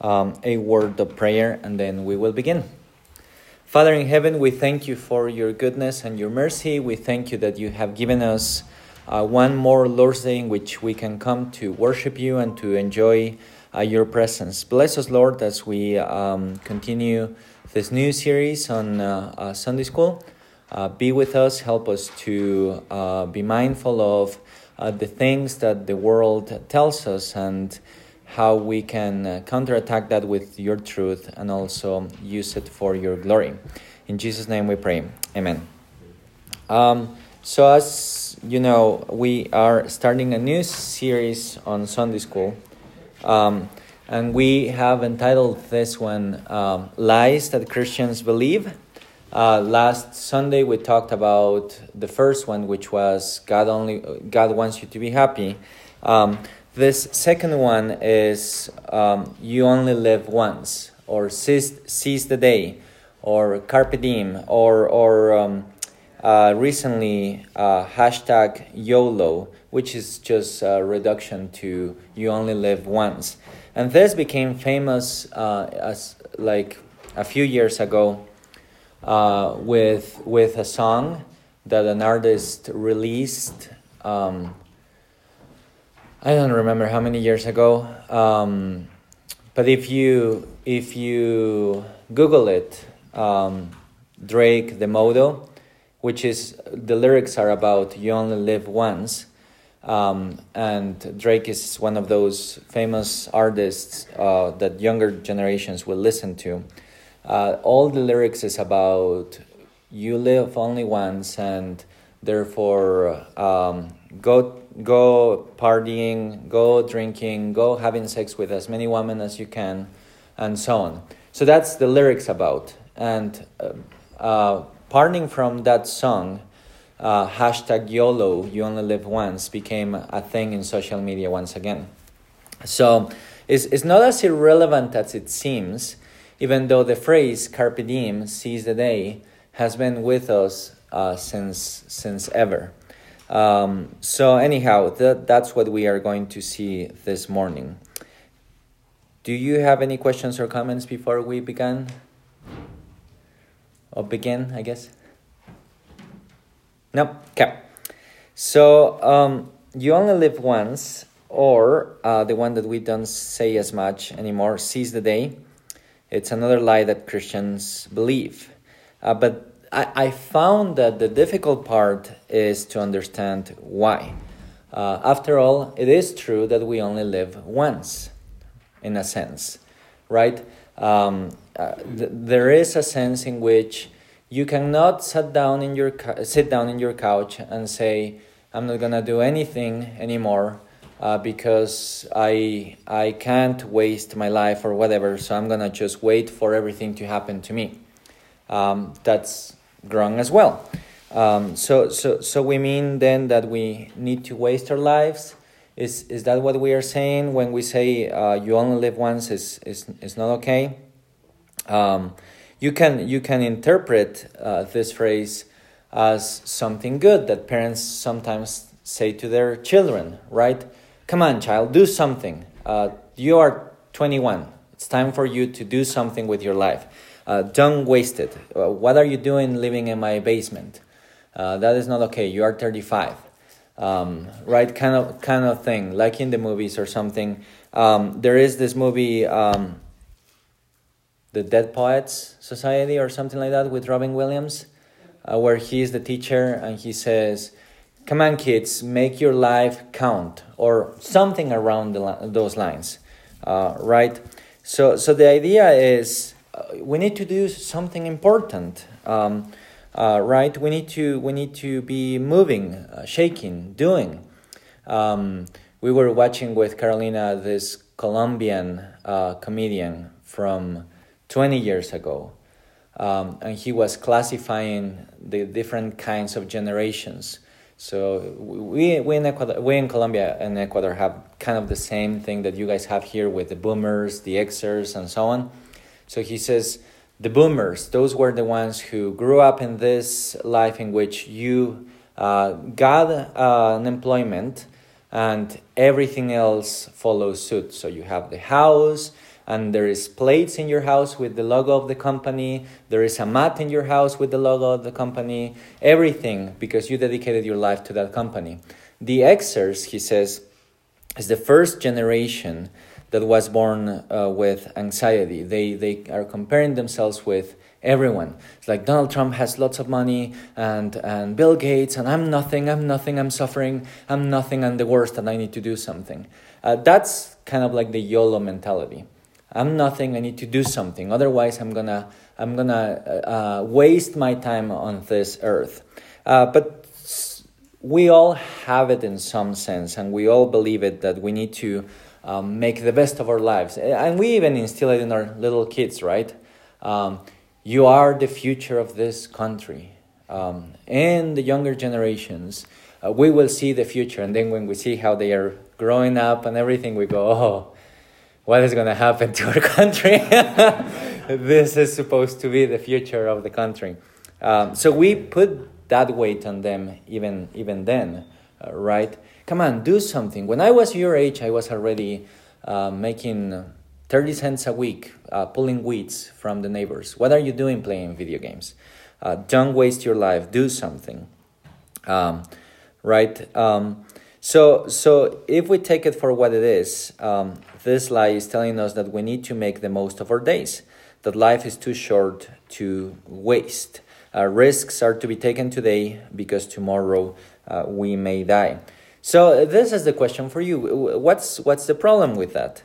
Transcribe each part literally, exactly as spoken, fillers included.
um, a word of prayer, and then we will begin. Father in heaven, we thank you for your goodness and your mercy. We thank you that you have given us uh, one more Lord's Day in which we can come to worship you and to enjoy uh, your presence. Bless us, Lord, as we um, continue this new series on uh, uh, Sunday School. Uh, be with us, help us to uh, be mindful of uh, the things that the world tells us and how we can uh, counterattack that with your truth and also use it for your glory. In Jesus' name we pray. Amen. Um, so as you know, we are starting a new series on Sunday School. Um, and we have entitled this one, um, Lies That Christians Believe. Uh, last Sunday we talked about the first one, which was God only God wants you to be happy. Um, This second one is um, you only live once, or seize, seize the day, or carpe diem, or or um, uh, recently uh, hashtag YOLO, which is just a reduction to you only live once. And this became famous uh, as like a few years ago uh, with with a song that an artist released. Um, I don't remember how many years ago, um, but if you if you Google it, um, Drake, the motto, which is the lyrics are about you only live once, um, and Drake is one of those famous artists uh, that younger generations will listen to. Uh, all the lyrics is about you live only once, and therefore um, go. Go partying, go drinking, go having sex with as many women as you can, and so on. So that's the lyrics about. And uh, uh, parting from that song, uh, hashtag YOLO, you only live once, became a thing in social media once again. So it's, it's not as irrelevant as it seems, even though the phrase carpe diem, seize the day, has been with us uh, since since ever. Um, so anyhow, that, that's what we are going to see this morning. Do you have any questions or comments before we begin? Or begin, I guess? No? Okay. So, um, you only live once, or uh, the one that we don't say as much anymore, seize the day. It's another lie that Christians believe. Uh, but I, I found that the difficult part is to understand why. Uh, after all, it is true that we only live once, in a sense, right? Um, uh, th- there is a sense in which you cannot sit down in your cu- sit down in your couch and say, "I'm not gonna do anything anymore uh, because I I can't waste my life or whatever. So I'm gonna just wait for everything to happen to me." Um, that's wrong as well. Um, so, so, so we mean then that we need to waste our lives? Is is that what we are saying when we say uh, you only live once? Is is is not okay? Um, you can you can interpret uh, this phrase as something good that parents sometimes say to their children, right? Come on, child, do something. Uh, you are twenty-one. It's time for you to do something with your life. Uh, don't waste it. Uh, what are you doing living in my basement? Uh, that is not okay. You are thirty-five. Um, right? Kind of kind of thing. Like in the movies or something. Um, there is this movie, um, The Dead Poets Society or something like that with Robin Williams, uh, where he is the teacher and he says, come on, kids, make your life count, or something around the, those lines. Uh, right? So, so the idea is, Uh, we need to do something important, um, uh, right? We need to we need to be moving, uh, shaking, doing. Um, we were watching with Carolina this Colombian uh, comedian from twenty years ago, um, and he was classifying the different kinds of generations. So we we in Ecuador, we in Colombia and Ecuador have kind of the same thing that you guys have here with the boomers, the Xers, and so on. So he says, the boomers, those were the ones who grew up in this life in which you uh, got uh, an employment and everything else follows suit. So you have the house and there is plates in your house with the logo of the company. There is a mat in your house with the logo of the company. Everything because you dedicated your life to that company. The Xers, he says, is the first generation that was born uh, with anxiety. They they are comparing themselves with everyone. It's like Donald Trump has lots of money and, and Bill Gates, and I'm nothing, I'm nothing, I'm suffering, I'm nothing, I'm the worst, and I need to do something. Uh, that's kind of like the YOLO mentality. I'm nothing, I need to do something. Otherwise, I'm gonna I'm gonna uh, waste my time on this earth. Uh, but we all have it in some sense, and we all believe it, that we need to um, make the best of our lives. And we even instill it in our little kids, right? Um, You are the future of this country. Um, and the younger generations, uh, we will see the future. And then when we see how they are growing up and everything, we go, oh, what is going to happen to our country? This is supposed to be the future of the country. Um, so we put that weight on them even, even then, uh, right? Come on, do something. When I was your age, I was already uh, making thirty cents a week, uh, pulling weeds from the neighbors. What are you doing playing video games? Uh, don't waste your life. Do something. Um, right? Um, so, so if we take it for what it is, um, this lie is telling us that we need to make the most of our days, that life is too short to waste. Uh, risks are to be taken today because tomorrow uh, we may die. So this is the question for you. What's, what's the problem with that?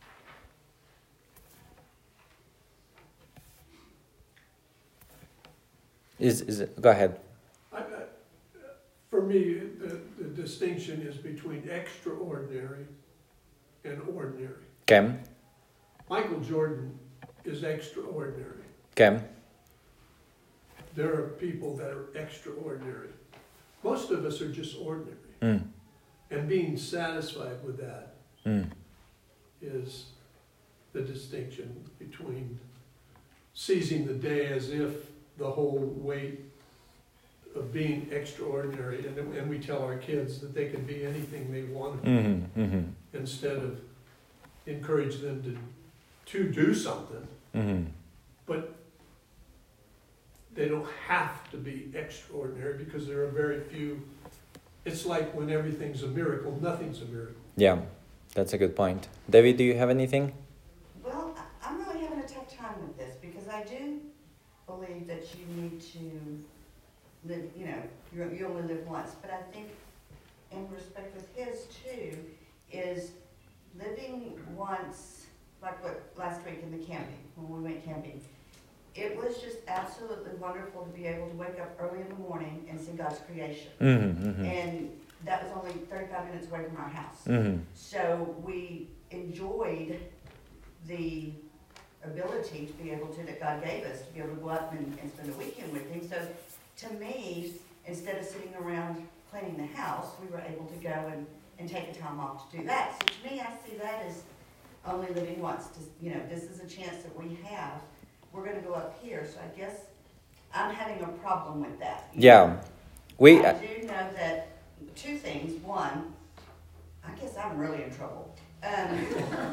Is, is it, go ahead. I, I, for me, the, the distinction is between extraordinary and ordinary. Okay. Michael Jordan is extraordinary. Okay. There are people that are extraordinary. Most of us are just ordinary. Mm. And being satisfied with that mm. is the distinction between seizing the day as if the whole weight of being extraordinary, and, and we tell our kids that they can be anything they want, mm-hmm, mm-hmm. instead of encourage them to to do something, mm-hmm. but they don't have to be extraordinary because there are very few. It's like when everything's a miracle, nothing's a miracle. Yeah, that's a good point. David, do you have anything? Well, I'm really having a tough time with this because I do believe that you need to live, you know, you you only live once. But I think in respect with his too, is living once, like what last week in the camping, when we went camping. It was just absolutely wonderful to be able to wake up early in the morning and see God's creation. Mm-hmm, mm-hmm. And that was only thirty-five minutes away from our house. Mm-hmm. So we enjoyed the ability to be able to, that God gave us, to be able to go out and, and spend a weekend with him. So to me, instead of sitting around cleaning the house, we were able to go and, and take the time off to do that. So to me, I see that as only living once. To, you know, this is a chance that we have. We're going to go up here, so I guess I'm having a problem with that. Yeah. know? We, I do know that two things. One, I guess I'm really in trouble. Um,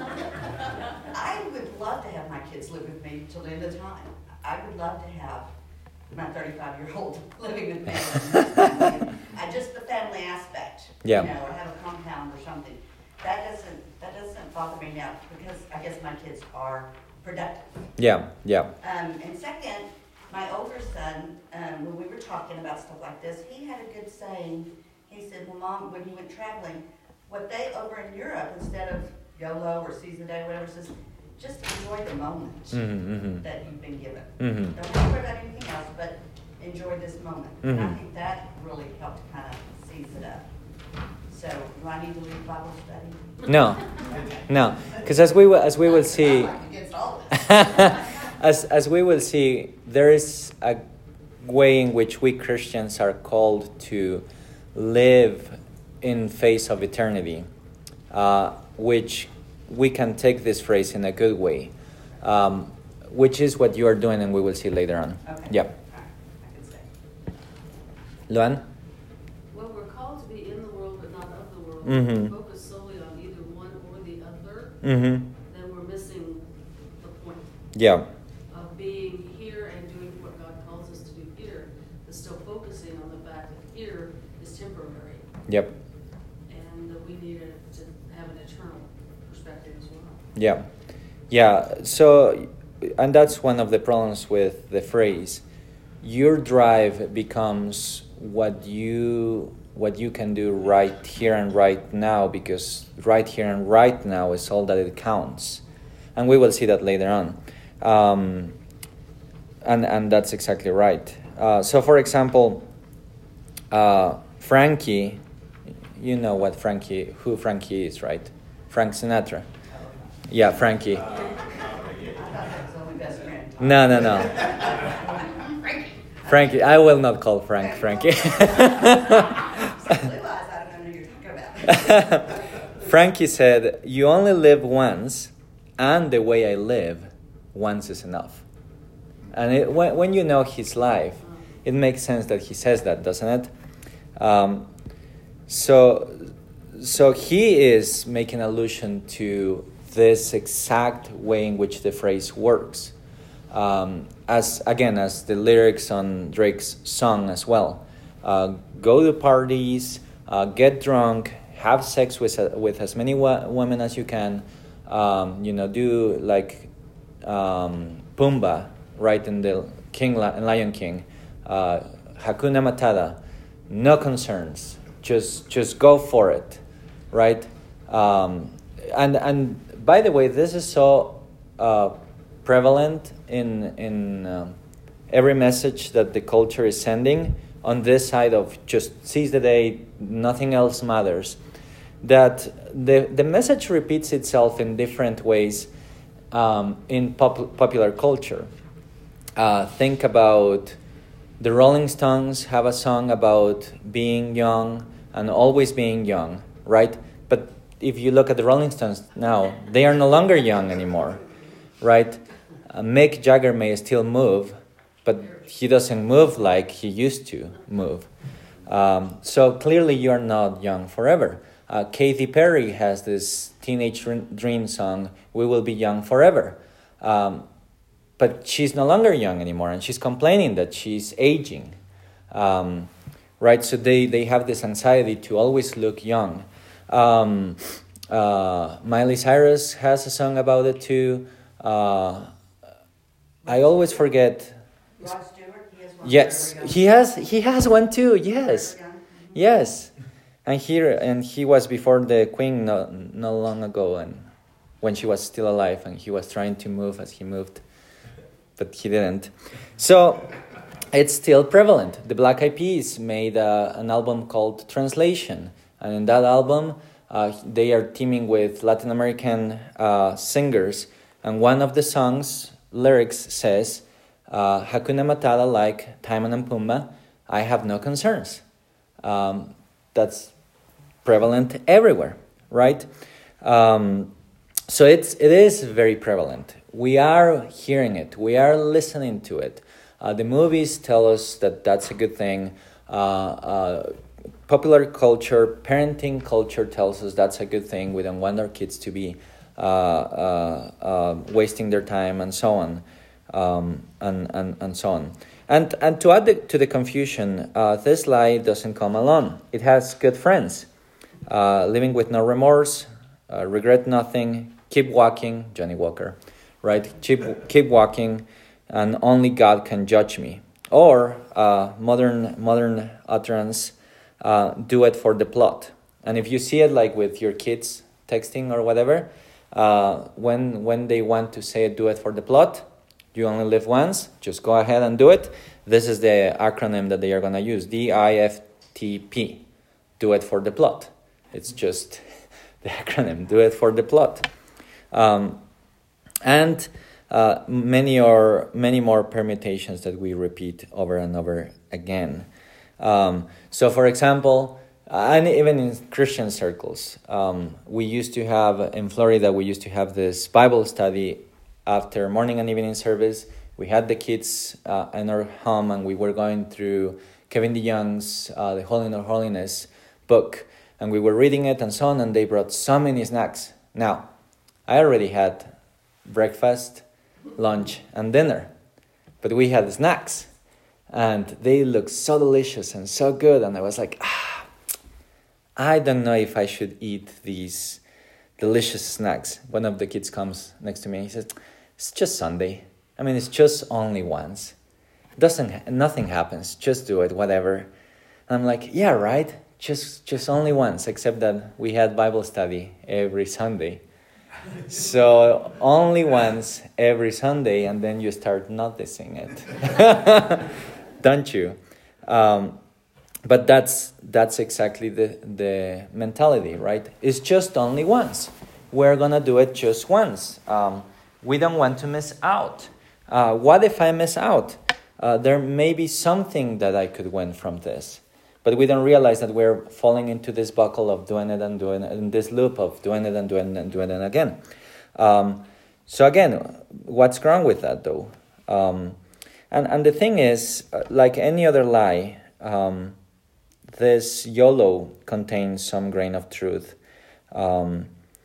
I would love to have my kids live with me till the end of time. I would love to have my thirty-five-year-old living with me. I just the family aspect, yeah. you know, or have a compound or something. That doesn't that doesn't bother me now because I guess my kids are productive. Yeah, yeah. Um, and second, my older son, um, when we were talking about stuff like this, he had a good saying. He said, well, Mom, when he went traveling, what they over in Europe, instead of YOLO or seize the day, whatever, says, just enjoy the moment Mm-hmm, mm-hmm. that you've been given. Mm-hmm. Don't worry about anything else, but enjoy this moment. Mm-hmm. And I think that really helped kind of seize it up. So, do I need to leave Bible study? No, no, because as we will, as we will see, I'm against all this. as as we will see, there is a way in which we Christians are called to live in face of eternity, uh, which we can take this phrase in a good way, um, which is what you are doing, and we will see later on. Okay. Yeah. All right. I can say. Luan? Well, we're called to be in the world, but not of the world. Mm-hmm. If we focus solely on either one or the other, Mm-hmm. then we're missing Yeah. of being here and doing what God calls us to do here, but still focusing on the fact that here is temporary, Yep. and that we need a, to have an eternal perspective as well. Yeah. Yeah. So, and that's one of the problems with the phrase. Your drive becomes what you what you can do right here and right now, because right here and right now is all that it counts, and we will see that later on. Um, and and that's exactly right. Uh, so, for example, uh, Frankie, you know what Frankie, who Frankie is, right? Frank Sinatra. Yeah, Frankie. I thought that was only best friend. No, no, no. Frankie. Frankie. I will not call Frank Frankie. Some blue eyes, I don't know who you're talking about. Frankie said, "You only live once, and the way I live, once is enough." And it, when, when you know his life, it makes sense that he says that, doesn't it? Um, so, so he is making allusion to this exact way in which the phrase works. Um, as again, as the lyrics on Drake's song as well. Uh, go to parties, uh, get drunk, have sex with uh, with as many wa- women as you can. Um, you know, do like um, Pumbaa, right, in the King La- Lion King. Uh, Hakuna Matata, no concerns. Just just go for it, right? Um, and and by the way, this is so uh, prevalent in in um, every message that the culture is sending on this side of just seize the day, nothing else matters. That the the message repeats itself in different ways um, in pop- popular culture. Uh, think about the Rolling Stones have a song about being young and always being young, right? But if you look at the Rolling Stones now, they are no longer young anymore, right? Uh, Mick Jagger may still move, but he doesn't move like he used to move. Um, so clearly you are not young forever. Uh, Katy Perry has this Teenage Dream song, "We Will Be Young Forever." Um, but she's no longer young anymore, and she's complaining that she's aging. Um, right? So they, they have this anxiety to always look young. Um, uh, Miley Cyrus has a song about it too. Uh, I always forget. Rod Stewart, he has one. Yes, Forever Young. he has he has one too. Yes, Forever Young. yes, and here and he was before the Queen no, not long ago, and when she was still alive, and he was trying to move as he moved, but he didn't. So it's still prevalent. The Black Eyed Peas made uh, an album called Translation, and in that album, uh, they are teaming with Latin American uh, singers, and one of the songs lyrics says, uh, Hakuna Matata, like Timon and Pumbaa, I have no concerns. Um, that's prevalent everywhere, right? Um, so it's it is very prevalent. We are hearing it. We are listening to it. Uh, the movies tell us that that's a good thing. Uh, uh, popular culture, parenting culture tells us that's a good thing. We don't want our kids to be uh, uh, uh, wasting their time and so on, um, and, and, and so on. And and to add the, to the confusion, uh, this lie doesn't come alone. It has good friends. Uh, living with no remorse, uh, regret nothing, keep walking, Johnny Walker, right? Keep, keep walking, and only God can judge me. Or uh, modern modern utterance, uh, do it for the plot. And if you see it like with your kids texting or whatever, uh, when when they want to say do it for the plot, you only live once, just go ahead and do it. This is the acronym that they are going to use, D I F T P, do it for the plot. It's just the acronym, do it for the plot. Um, and uh, many or many more permutations that we repeat over and over again. Um, so, for example, and even in Christian circles, um, we used to have, in Florida, we used to have this Bible study after morning and evening service. We had the kids uh, in our home, and we were going through Kevin DeYoung's uh, The Holy or Holiness book, and we were reading it and so on, and they brought so many snacks. Now, I already had breakfast, lunch, and dinner. But we had snacks, and they looked so delicious and so good. And I was like, ah, I don't know if I should eat these delicious snacks. One of the kids comes next to me. He says, it's just Sunday. I mean, it's just only once. It doesn't, nothing happens. Just do it, whatever. And I'm like, yeah, right. Just, just only once, except that we had Bible study every Sunday. So only once every Sunday, and then you start noticing it, don't you? Um, but that's that's exactly the the mentality, right? It's just only once. We're gonna do it just once. Um, we don't want to miss out. Uh, what if I miss out? Uh, there may be something that I could win from this. But we don't realize that we're falling into this buckle of doing it and doing it, in this loop of doing it and doing it and doing it again. Um, so again, what's wrong with that though? Um, and, and the thing is, like any other lie, um, this YOLO contains some grain of truth, um,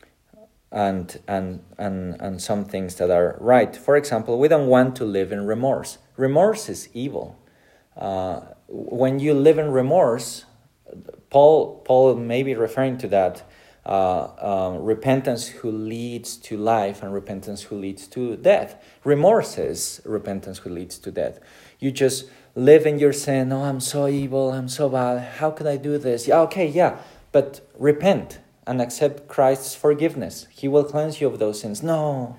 and, and, and, and some things that are right. For example, we don't want to live in remorse. Remorse is evil. Uh, when you live in remorse, Paul Paul may be referring to that, uh, um, repentance who leads to life and repentance who leads to death. Remorse is repentance who leads to death. You just live in your sin. Oh, I'm so evil. I'm so bad. How could I do this? Yeah, okay, yeah. But repent and accept Christ's forgiveness. He will cleanse you of those sins. No,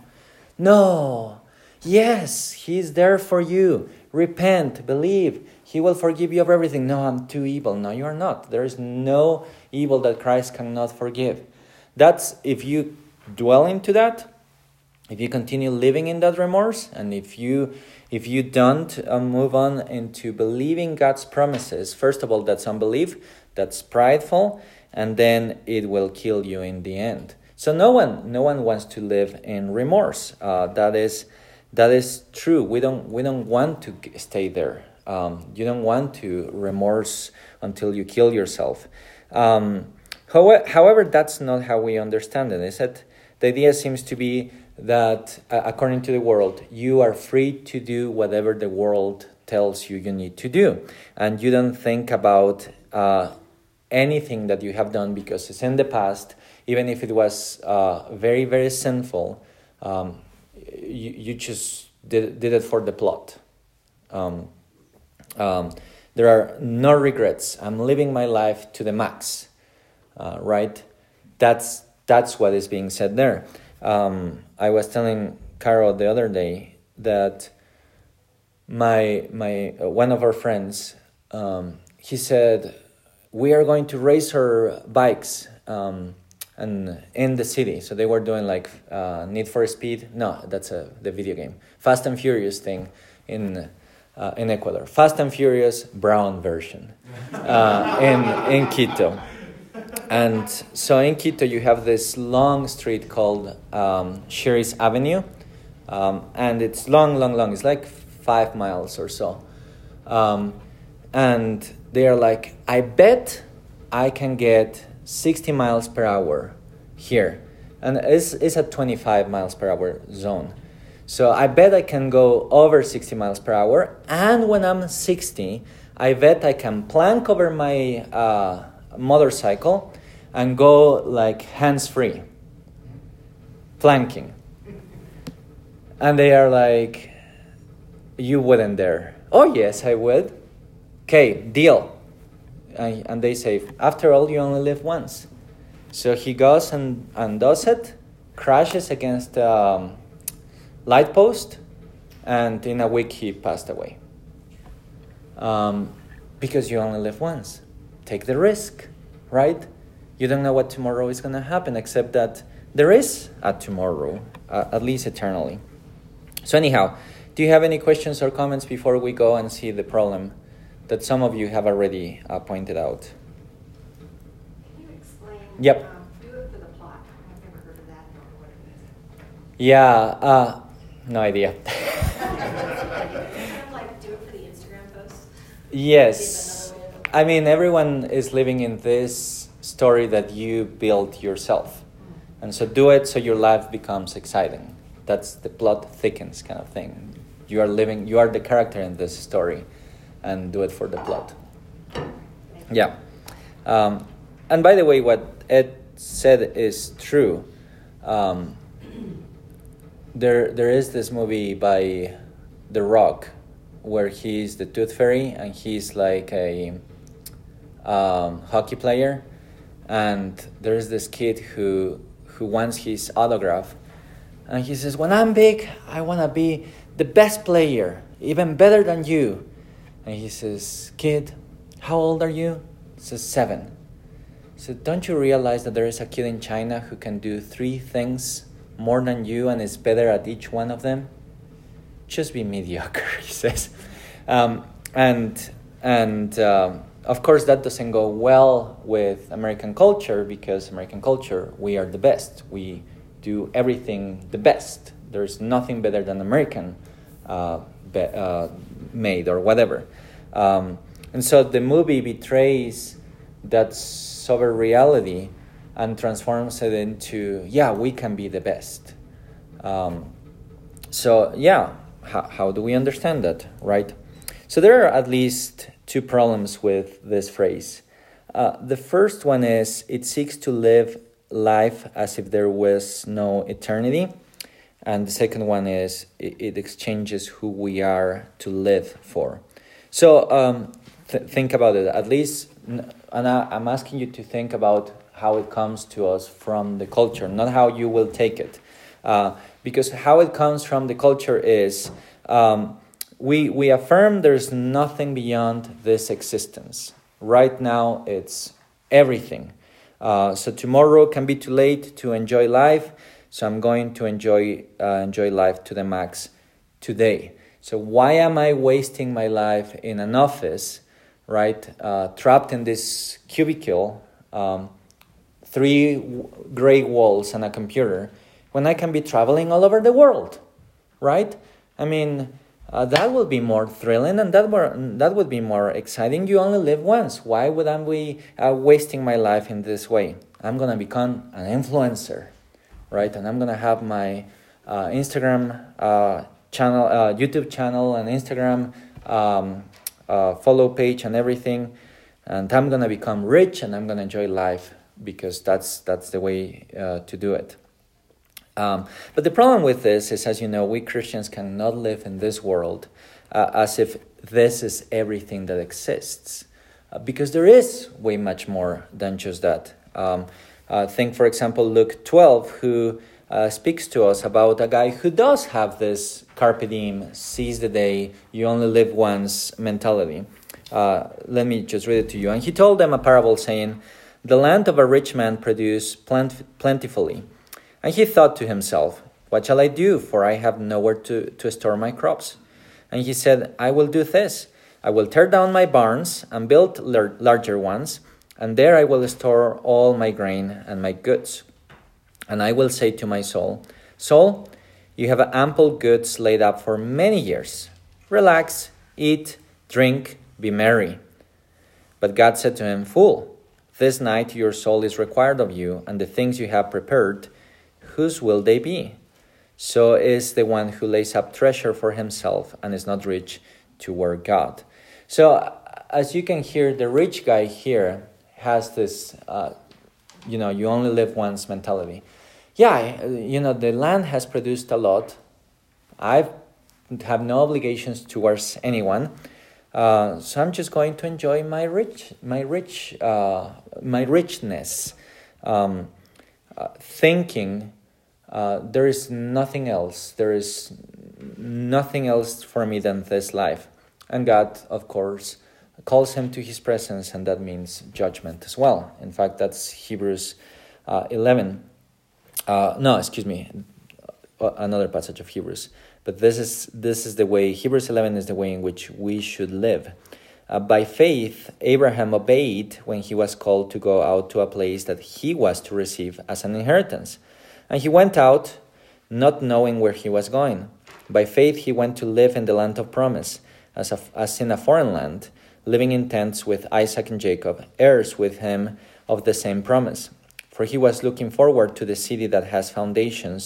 no. Yes, He's there for you. Repent, believe. He will forgive you of everything. No, I'm too evil. No, you are not. There is no evil that Christ cannot forgive. That's if you dwell into that, if you continue living in that remorse, and if you if you don't uh, move on into believing God's promises, first of all, that's unbelief, that's prideful, and then it will kill you in the end. So no one no one wants to live in remorse. Uh, that is that is true. We don't we don't want to stay there. Um, you don't want to remorse until you kill yourself. Um, however, however, that's not how we understand it, is it? The idea seems to be that, uh, according to the world, you are free to do whatever the world tells you you need to do. And you don't think about uh, anything that you have done because it's in the past, even if it was uh, very, very sinful. Um, you, you just did, did it for the plot. Um, Um, there are no regrets. I'm living my life to the max, uh, right? That's that's what is being said there. Um, I was telling Carol the other day that my my uh, one of our friends, um, he said, we are going to race our bikes um, and in the city. So they were doing like uh, Need for Speed. No, that's a the video game. Fast and Furious thing in. Uh, in Ecuador, Fast and Furious brown version uh, in in Quito, and so in Quito you have this long street called um, Shiris Avenue, um, and it's long, long, long. It's like five miles or so, um, and they are like, I bet I can get sixty miles per hour here, and it's it's a twenty-five miles per hour zone. So I bet I can go over sixty miles per hour. And when I'm sixty, I bet I can plank over my uh, motorcycle and go like hands-free. Planking. And they are like, you wouldn't dare. Oh, yes, I would. Okay, deal. And, and they say, after all, you only live once. So he goes and, and does it, crashes against... Um, light post, and in a week he passed away. Um, because you only live once. Take the risk, right? You don't know what tomorrow is going to happen, except that there is a tomorrow, uh, at least eternally. So anyhow, do you have any questions or comments before we go and see the problem that some of you have already uh, pointed out? Can you explain? Yep. Um, do it for the plot. I've never heard of that or what it is. Yeah, uh, no idea. Kind of like do it for the Instagram post. Yes. I mean, everyone is living in this story that you built yourself. And so do it so your life becomes exciting. That's the plot thickens kind of thing. You are living, you are the character in this story, and do it for the plot. Yeah. Um, and by the way, what Ed said is true. Um, there, there is this movie by The Rock where he's the Tooth Fairy and he's like a um, hockey player, and there's this kid who who wants his autograph, and he says, "When I'm big, I want to be the best player, even better than you." And he says, "Kid, how old are you?" He says, seven. So don't you realize that there is a kid in China who can do three things more than you and is better at each one of them? Just be mediocre, he says. Um, and and um, of course that doesn't go well with American culture, because American culture, we are the best. We do everything the best. There's nothing better than American uh, be, uh, made or whatever. Um, and so the movie betrays that sober reality and transforms it into, yeah, we can be the best. Um, so, yeah, how, how do we understand that, right? So there are at least two problems with this phrase. Uh, the first one is it seeks to live life as if there was no eternity. And the second one is it, it exchanges who we are to live for. So um, th- think about it. At least, and I, I'm asking you to think about how it comes to us from the culture, not how you will take it. Uh, because how it comes from the culture is um, we we affirm there's nothing beyond this existence. Right now, it's everything. Uh, so tomorrow can be too late to enjoy life. So I'm going to enjoy uh, enjoy life to the max today. So why am I wasting my life in an office, right, uh, trapped in this cubicle, um, three w- gray walls and a computer, when I can be traveling all over the world, right? I mean, uh, that would be more thrilling, and that more, that would be more exciting. You only live once. Why would I be uh, wasting my life in this way? I'm going to become an influencer, right? And I'm going to have my uh, Instagram uh, channel, uh, YouTube channel and Instagram um, uh, follow page and everything. And I'm going to become rich and I'm going to enjoy life, because that's that's the way uh, to do it. Um, but the problem with this is, as you know, we Christians cannot live in this world uh, as if this is everything that exists, uh, because there is way much more than just that. Um, uh, think, for example, Luke twelve, who uh, speaks to us about a guy who does have this carpe diem, seize the day, you only live once mentality. Uh, let me just read it to you. And he told them a parable saying, "The land of a rich man produced plant- plentifully. And he thought to himself, what shall I do? For I have nowhere to, to store my crops. And he said, I will do this. I will tear down my barns and build lar- larger ones, and there I will store all my grain and my goods. And I will say to my soul, Soul, you have ample goods laid up for many years. Relax, eat, drink, be merry. But God said to him, Fool, this night your soul is required of you, and the things you have prepared, whose will they be? So is the one who lays up treasure for himself and is not rich toward God." So as you can hear, the rich guy here has this, uh, you know, you only live once mentality. Yeah, you know, the land has produced a lot. I have no obligations towards anyone. Uh, so I'm just going to enjoy my rich, my rich, uh, my richness, um, uh, thinking uh, there is nothing else. There is nothing else for me than this life. And God, of course, calls him to his presence, and that means judgment as well. In fact, that's Hebrews uh, eleven. Uh, no, excuse me, another passage of Hebrews. But this is this is the way, Hebrews eleven is the way in which we should live. Uh, by faith, Abraham obeyed when he was called to go out to a place that he was to receive as an inheritance. And he went out, not knowing where he was going. By faith, he went to live in the land of promise, as, a, as in a foreign land, living in tents with Isaac and Jacob, heirs with him of the same promise. For he was looking forward to the city that has foundations,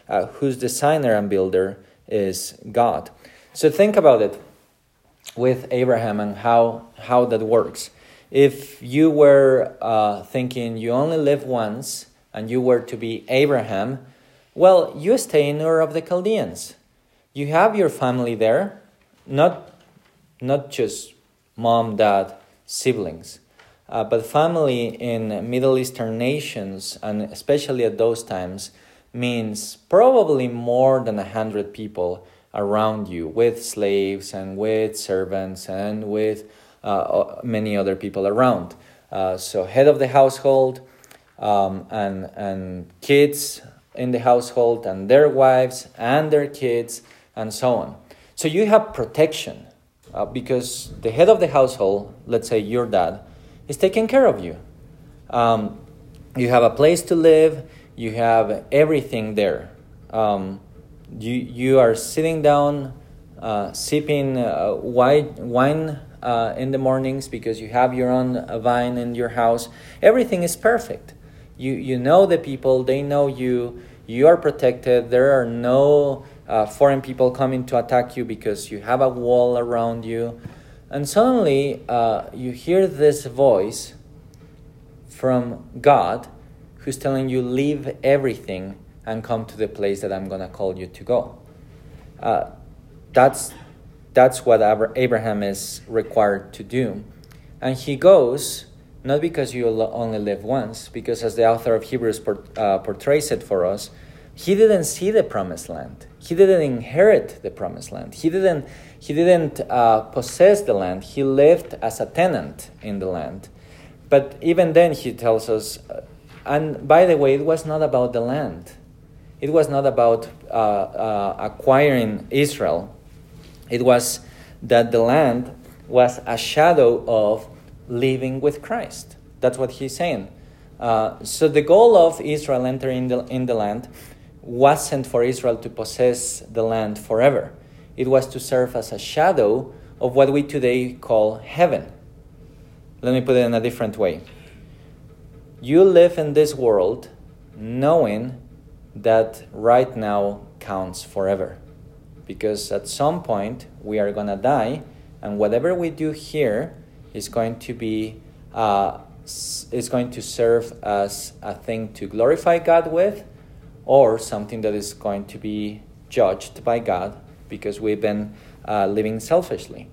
uh, whose designer and builder is God. So think about it with Abraham and how, how that works. If you were uh, thinking you only live once and you were to be Abraham, well, you stay in Ur of the Chaldeans. You have your family there, not, not just mom, dad, siblings, uh, but family in Middle Eastern nations, and especially at those times, means probably more than a hundred people around you, with slaves and with servants and with uh, many other people around. Uh, so head of the household um, and and kids in the household and their wives and their kids and so on. So you have protection uh, because the head of the household, let's say your dad, is taking care of you. Um, you have a place to live. You have everything there. Um, you you are sitting down, uh, sipping uh, wine, wine uh, in the mornings because you have your own uh, vine in your house. Everything is perfect. You you know the people. They know you. You are protected. There are no uh, foreign people coming to attack you because you have a wall around you. And suddenly uh, you hear this voice from God who's telling you, leave everything and come to the place that I'm going to call you to go. Uh, that's that's what Abraham is required to do. And he goes, not because you only live once, because as the author of Hebrews port, uh, portrays it for us, he didn't see the promised land. He didn't inherit the promised land. He didn't, he didn't uh, possess the land. He lived as a tenant in the land. But even then he tells us, uh, and by the way, it was not about the land. It was not about uh, uh, acquiring Israel. It was that the land was a shadow of living with Christ. That's what he's saying. Uh, so the goal of Israel entering the, in the land wasn't for Israel to possess the land forever. It was to serve as a shadow of what we today call heaven. Let me put it in a different way. You live in this world knowing that right now counts forever. Because at some point we are going to die, and whatever we do here is going to be uh, is going to serve as a thing to glorify God with, or something that is going to be judged by God because we've been uh, living selfishly.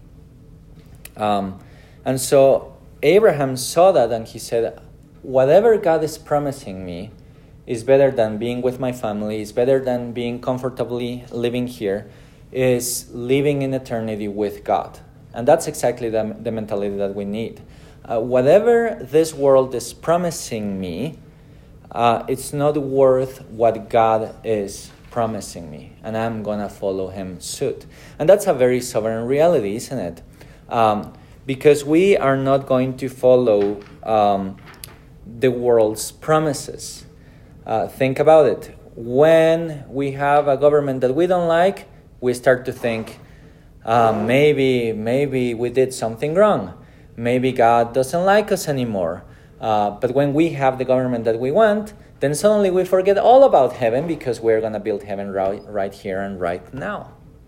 Um, and so Abraham saw that and he said, whatever God is promising me is better than being with my family, is better than being comfortably living here, is living in eternity with God. And that's exactly the, the mentality that we need. Uh, whatever this world is promising me, uh, it's not worth what God is promising me. And I'm going to follow him suit. And that's a very sovereign reality, isn't it? Um, because we are not going to follow um, the world's promises. Uh, think about it. When we have a government that we don't like, we start to think, uh, maybe, maybe we did something wrong. Maybe God doesn't like us anymore. Uh, but when we have the government that we want, then suddenly we forget all about heaven because we're going to build heaven right, right here and right now.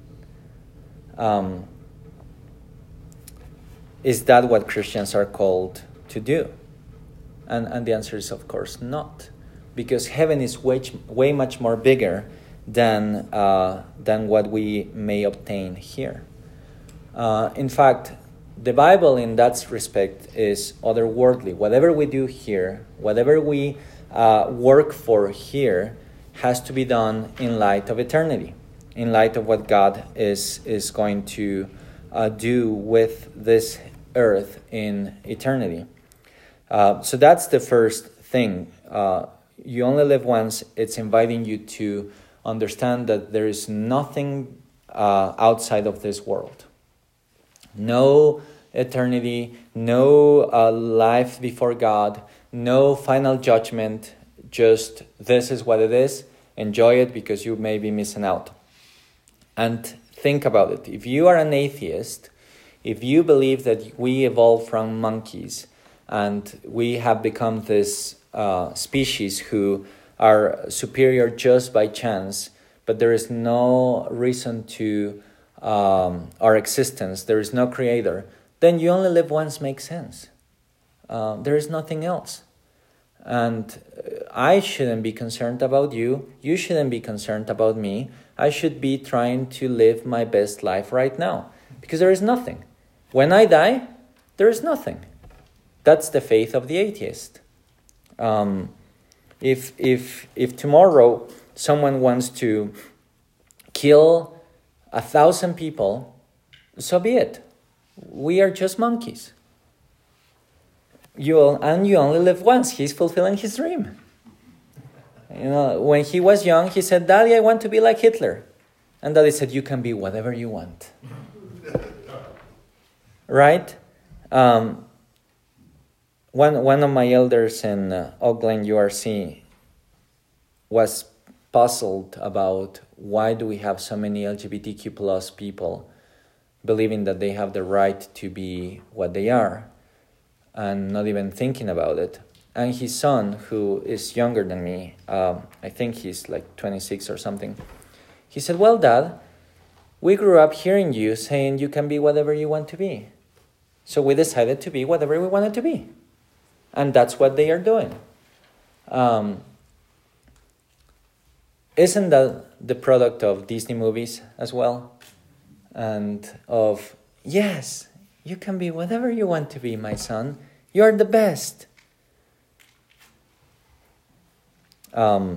Um, is that what Christians are called to do? And, and the answer is, of course, not. Because heaven is way, way much more bigger than uh, than what we may obtain here. Uh, in fact, the Bible in that respect is otherworldly. Whatever we do here, whatever we uh, work for here, has to be done in light of eternity, in light of what God is, is going to uh, do with this earth in eternity. Uh, so that's the first thing. Uh, you only live once. It's inviting you to understand that there is nothing uh, outside of this world. No eternity, no uh, life before God, no final judgment. Just this is what it is. Enjoy it because you may be missing out. And think about it. If you are an atheist, if you believe that we evolved from monkeys and we have become this uh, species who are superior just by chance, but there is no reason to um, our existence, there is no creator, then you only live once makes sense. Uh, there is nothing else. And I shouldn't be concerned about you. You shouldn't be concerned about me. I should be trying to live my best life right now. Because there is nothing. When I die, there is nothing. That's the faith of the atheist. Um, if if if tomorrow someone wants to kill a thousand people, so be it. We are just monkeys. You and you only live once. He's fulfilling his dream. You know, when he was young, he said, "Daddy, I want to be like Hitler," and Daddy said, "You can be whatever you want." Right? Um, one one of my elders in uh, Oakland, U R C, was puzzled about why do we have so many L G B T Q plus people believing that they have the right to be what they are, and not even thinking about it. And his son, who is younger than me, um, I think he's like twenty-six or something, he said, "Well, Dad, we grew up hearing you saying you can be whatever you want to be. So we decided to be whatever we wanted to be." And that's what they are doing. Um, isn't that the product of Disney movies as well? And of, yes, you can be whatever you want to be, my son. You're the best. Um,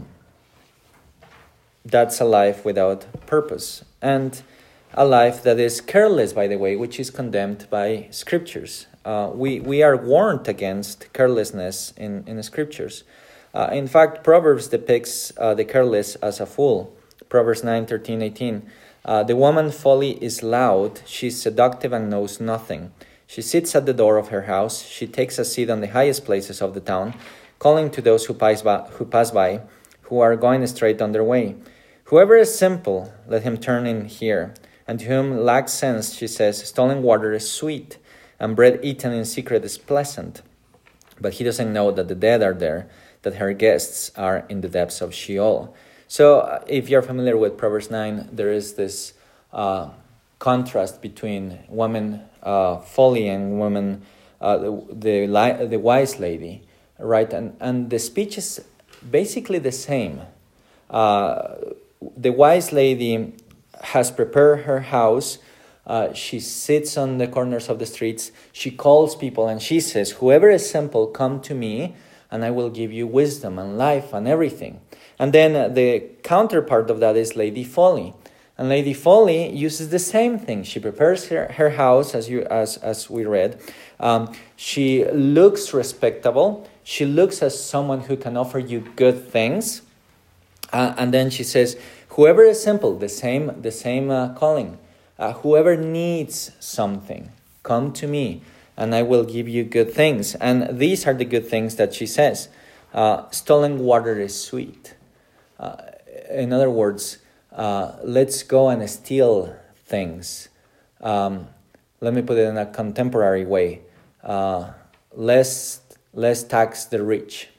that's a life without purpose. And a life that is careless, by the way, which is condemned by scriptures. Uh, we, we are warned against carelessness in, in the scriptures. Uh, in fact, Proverbs depicts uh, the careless as a fool. Proverbs nine, thirteen, eighteen. Uh, the woman folly is loud, she is seductive and knows nothing. She sits at the door of her house, she takes a seat on the highest places of the town, calling to those who pass by, who pass by, who are going straight on their way. Whoever is simple, let him turn in here. And to whom lacks sense, she says, stolen water is sweet, and bread eaten in secret is pleasant. But he doesn't know that the dead are there, that her guests are in the depths of Sheol. So uh, if you're familiar with Proverbs nine, there is this uh, contrast between woman uh, folly and woman, uh, the, the, li- the wise lady, right? And, and the speech is basically the same. Uh, the wise lady has prepared her house. Uh, she sits on the corners of the streets. She calls people and she says, whoever is simple, come to me and I will give you wisdom and life and everything. And then uh, the counterpart of that is Lady Folly. And Lady Folly uses the same thing. She prepares her, her house, as you as, as we read. Um, she looks respectable. She looks as someone who can offer you good things. Uh, and then she says, whoever is simple, the same, the same uh, calling. Uh, whoever needs something, come to me, and I will give you good things. And these are the good things that she says. Uh, stolen water is sweet. Uh, in other words, uh, let's go and steal things. Um, let me put it in a contemporary way. Uh, let's, let's tax the rich.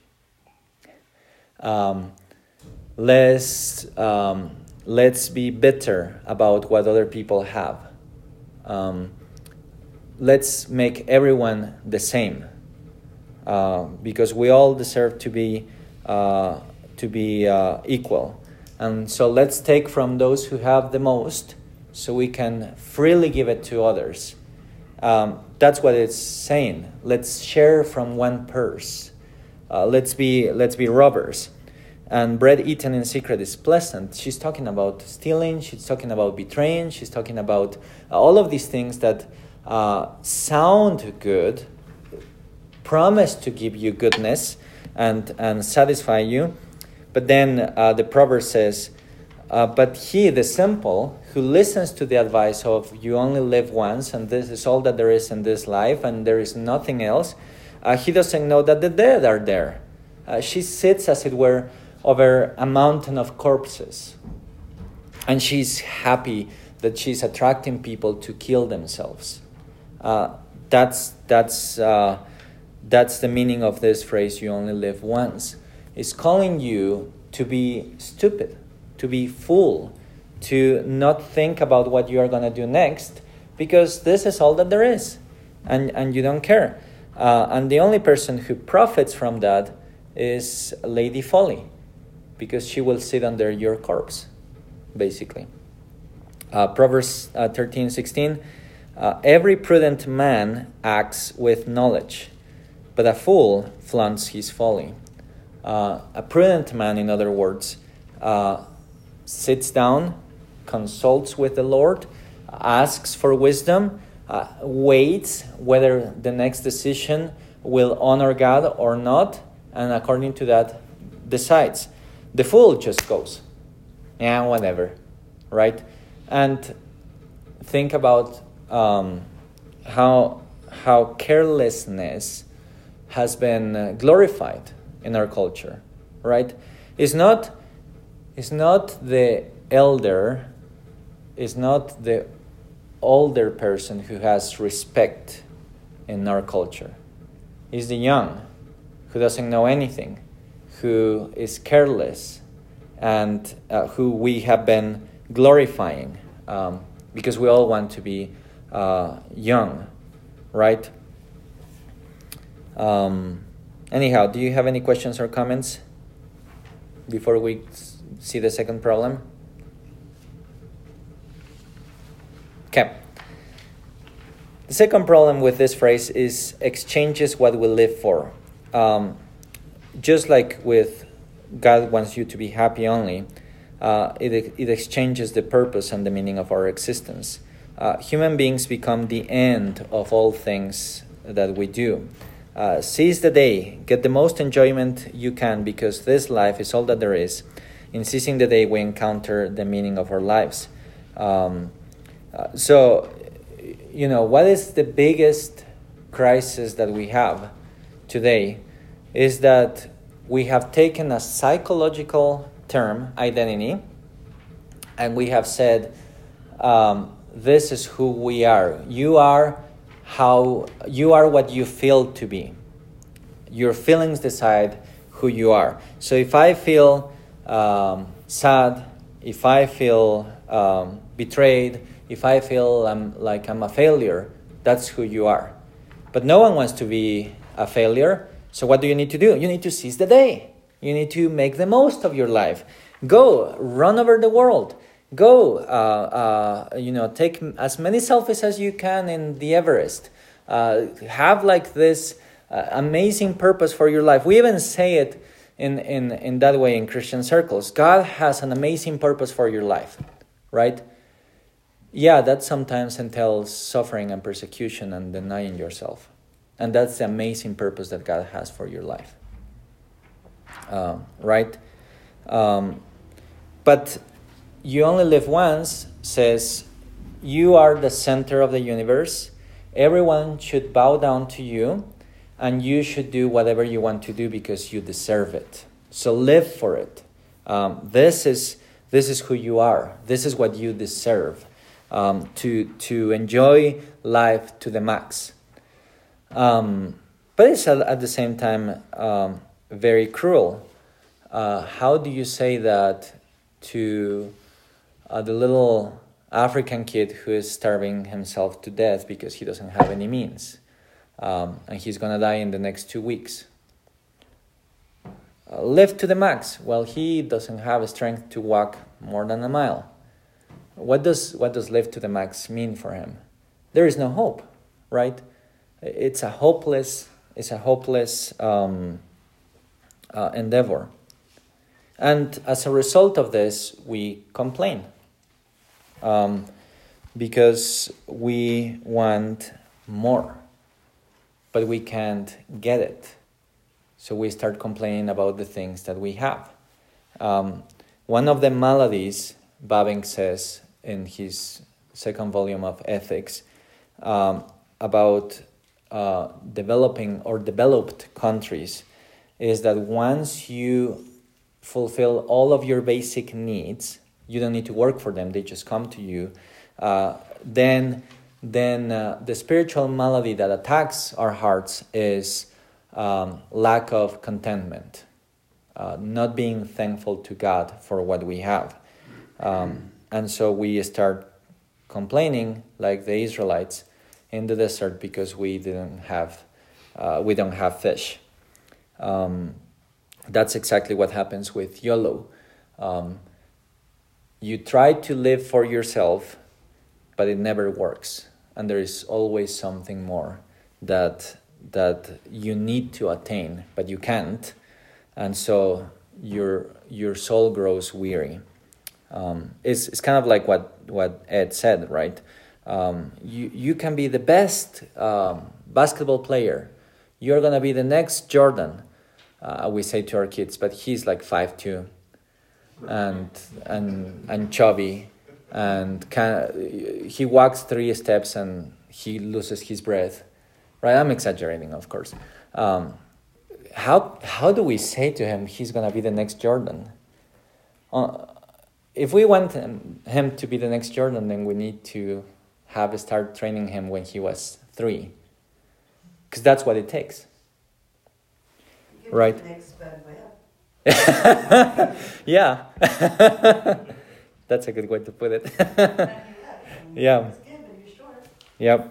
Um, let's... Um, Let's be bitter about what other people have. Um, let's make everyone the same, uh, because we all deserve to be uh, to be uh, equal. And so let's take from those who have the most, so we can freely give it to others. Um, that's what it's saying. Let's share from one purse. Uh, let's be let's be robbers. And bread eaten in secret is pleasant. She's talking about stealing. She's talking about betraying. She's talking about all of these things that uh, sound good, promise to give you goodness and, and satisfy you. But then uh, the proverb says, uh, but he, the simple, who listens to the advice of you only live once and this is all that there is in this life and there is nothing else, uh, he doesn't know that the dead are there. Uh, she sits, as it were, over a mountain of corpses. And she's happy that she's attracting people to kill themselves. Uh, that's that's uh, that's the meaning of this phrase, you only live once. It's calling you to be stupid. to be full, to not think about what you are going to do next, because this is all that there is, and, and you don't care. Uh, and the only person who profits from that is Lady Folly, because she will sit under your corpse, basically. Uh, Proverbs uh, thirteen sixteen, uh, every prudent man acts with knowledge, but a fool flaunts his folly. Uh, a prudent man, in other words, uh, sits down, consults with the Lord, asks for wisdom, uh, waits whether the next decision will honor God or not, and according to that, decides. The fool just goes, yeah, whatever, right? And think about um, how how carelessness has been glorified in our culture, right? It's not it's not the elder, it's not the older person who has respect in our culture. It's the young who doesn't know anything, who is careless, and uh, who we have been glorifying, um, because we all want to be uh, young, right? Um, anyhow, do you have any questions or comments before we see the second problem? Okay. The second problem with this phrase is exchanges what we live for. Um, just like with God wants you to be happy only, uh, it, it exchanges the purpose and the meaning of our existence. Uh, human beings become the end of all things that we do. Uh, seize the day, get the most enjoyment you can, because this life is all that there is. In seizing the day, we encounter the meaning of our lives. Um, uh, so, you know, what is the biggest crisis that we have today is that we have taken a psychological term, identity, and we have said, um, this is who we are. You are how you are what you feel to be. Your feelings decide who you are. So if I feel um, sad, if I feel um, betrayed, if I feel I'm, like I'm a failure, that's who you are. But no one wants to be a failure. So what do you need to do? You need to seize the day. You need to make the most of your life. Go, run over the world. Go, uh, uh, you know, take as many selfies as you can in the Everest. Uh, have like this uh, amazing purpose for your life. We even say it in, in, in that way in Christian circles. God has an amazing purpose for your life, right? Yeah, that sometimes entails suffering and persecution and denying yourself. And that's the amazing purpose that God has for your life. Um, right? Um, but you only live once says you are the center of the universe. Everyone should bow down to you, and you should do whatever you want to do because you deserve it. So live for it. Um, this is this is who you are. This is what you deserve. Um, to to enjoy life to the max. Um, but it's at the same time um, very cruel. Uh, how do you say that to uh, the little African kid who is starving himself to death because he doesn't have any means, um, and he's gonna die in the next two weeks? Uh, live to the max. Well, he doesn't have strength to walk more than a mile. What does what does live to the max mean for him? There is no hope, right? It's a hopeless, it's a hopeless um, uh, endeavor. And as a result of this, we complain. Um, because we want more, but we can't get it. So we start complaining about the things that we have. Um, one of the maladies, Bavinck says in his second volume of Ethics, um, about Uh, developing or developed countries, is that once you fulfill all of your basic needs, you don't need to work for them, they just come to you, uh, then then uh, the spiritual malady that attacks our hearts is um, lack of contentment, uh, not being thankful to God for what we have. Um, and so we start complaining like the Israelites in the desert because we didn't have, uh, we don't have fish. Um, that's exactly what happens with YOLO. Um, you try to live for yourself, but it never works. And there is always something more that that you need to attain, but you can't. And so your your soul grows weary. Um, it's it's kind of like what, what Ed said, right? Um, you, you can be the best um, basketball player. You're going to be the next Jordan, uh, we say to our kids, but he's like five two and and and chubby, and can, he walks three steps and he loses his breath. Right? I'm exaggerating, of course. Um, how how do we say to him he's going to be the next Jordan? Uh, if we want him, him to be the next Jordan, then we need to have start training him when he was three, because that's what it takes. Give Right. me the next Bud Webb. Yeah. That's a good way to put it. Yeah. It's good, but you're short. Yep.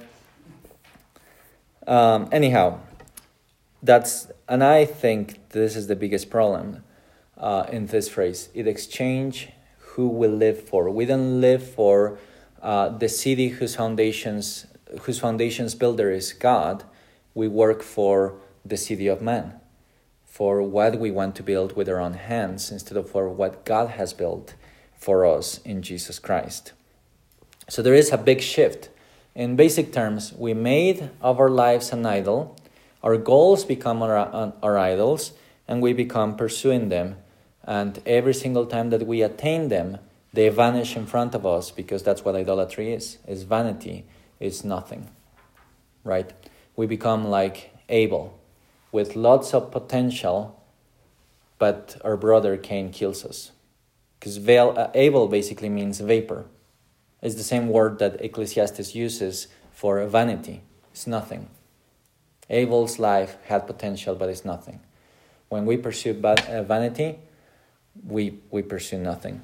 Um, anyhow, that's, and I think this is the biggest problem uh, in this phrase. It exchange who we live for. We don't live for uh, the city whose foundations, whose foundations builder is God. We work for the city of man, for what we want to build with our own hands instead of for what God has built for us in Jesus Christ. So there is a big shift. In basic terms, we made of our lives an idol, our goals become our, our idols, and we become pursuing them. And every single time that we attain them, they vanish in front of us, because that's what idolatry is. It's vanity. It's nothing. Right? We become like Abel, with lots of potential, but our brother Cain kills us. Because uh, Abel basically means vapor. It's the same word that Ecclesiastes uses for vanity. It's nothing. Abel's life had potential, but it's nothing. When we pursue ba- uh, vanity, we we pursue nothing.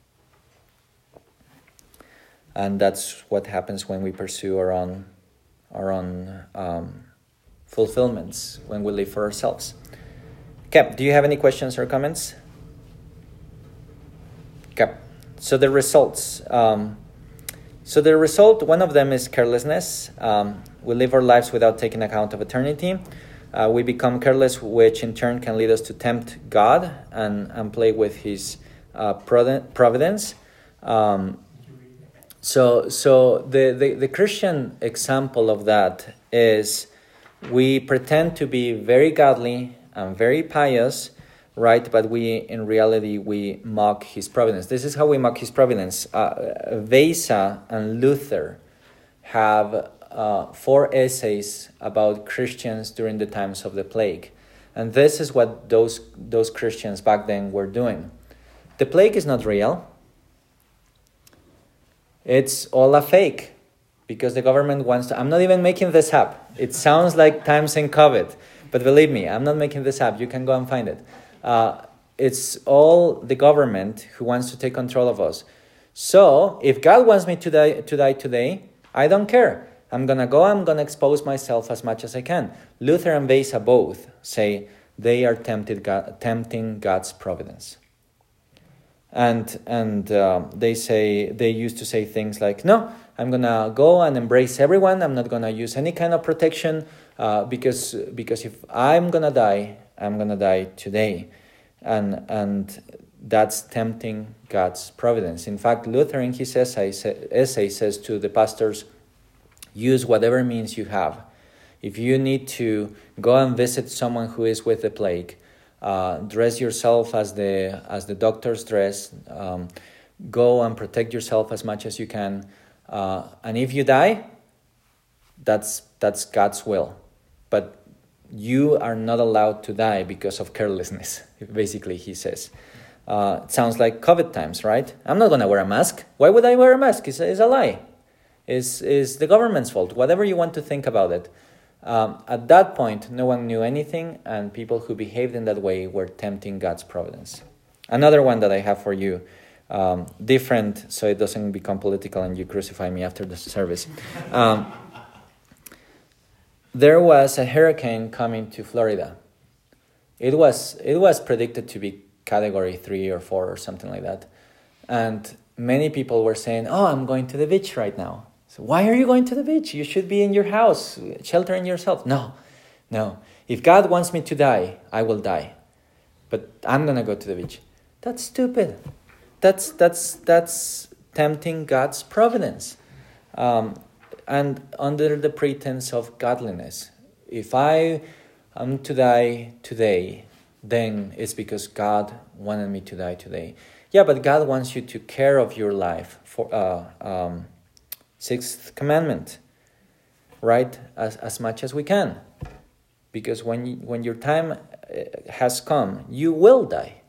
And that's what happens when we pursue our own, our own um, fulfillments, when we live for ourselves. Cap, do you have any questions or comments? Cap. So the results. Um, so the result, one of them is carelessness. Um, we live our lives without taking account of eternity. Uh, we become careless, which in turn can lead us to tempt God and, and play with his uh, providence. Um, so so the, the, the Christian example of that is we pretend to be very godly and very pious, right? But we, in reality, we mock his providence. This is how we mock his providence. Uh, Weisse and Luther have uh, four essays about Christians during the times of the plague. And this is what those, those Christians back then were doing. The plague is not real. It's all a fake, because the government wants to... I'm not even making this up. It sounds like times in COVID. But believe me, I'm not making this up. You can go and find it. Uh, it's all the government who wants to take control of us. So, if God wants me to die, to die today, I don't care. I'm going to go, I'm going to expose myself as much as I can. Luther and Weisse both say they are tempted God, tempting God's providence. And and uh, they say they used to say things like, no, I'm going to go and embrace everyone. I'm not going to use any kind of protection uh, because because if I'm going to die, I'm going to die today. And and that's tempting God's providence. In fact, Luther in his essay, essay says to the pastors, use whatever means you have. If you need to go and visit someone who is with the plague, uh, dress yourself as the as the doctors dress. Um, go and protect yourself as much as you can. Uh, and if you die, that's that's God's will. But you are not allowed to die because of carelessness, basically, he says. Uh, it sounds like COVID times, right? I'm not going to wear a mask. Why would I wear a mask? It's a, it's a lie. It's, it's the government's fault, whatever you want to think about it. Um, at that point, no one knew anything, and people who behaved in that way were tempting God's providence. Another one that I have for you. Um, different, so it doesn't become political and you crucify me after the service. Um, there was a hurricane coming to Florida. It was it was predicted to be category three or four or something like that. And many people were saying, oh, I'm going to the beach right now. So why are you going to the beach? You should be in your house, sheltering yourself. No, no. If God wants me to die, I will die. But I'm going to go to the beach. That's stupid. That's that's that's tempting God's providence. Um, and under the pretense of godliness. If I am to die today, then it's because God wanted me to die today. Yeah, but God wants you to care of your life. For uh, um, sixth commandment, right? As as much as we can, because when you, when your time has come, you will die.